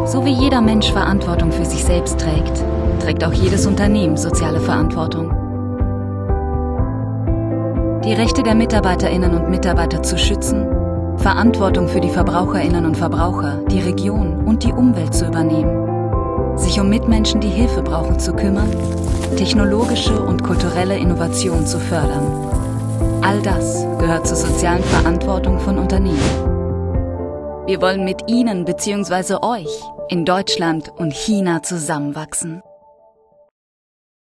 So wie jeder Mensch Verantwortung für sich selbst trägt, trägt auch jedes Unternehmen soziale Verantwortung. Die Rechte der Mitarbeiterinnen und Mitarbeiter zu schützen, Verantwortung für die Verbraucherinnen und Verbraucher, die Region und die Umwelt zu übernehmen, sich um Mitmenschen, die Hilfe brauchen, zu kümmern, technologische und kulturelle Innovation zu fördern. All das gehört zur sozialen Verantwortung von Unternehmen. Wir wollen mit Ihnen bzw. euch in Deutschland und China zusammenwachsen.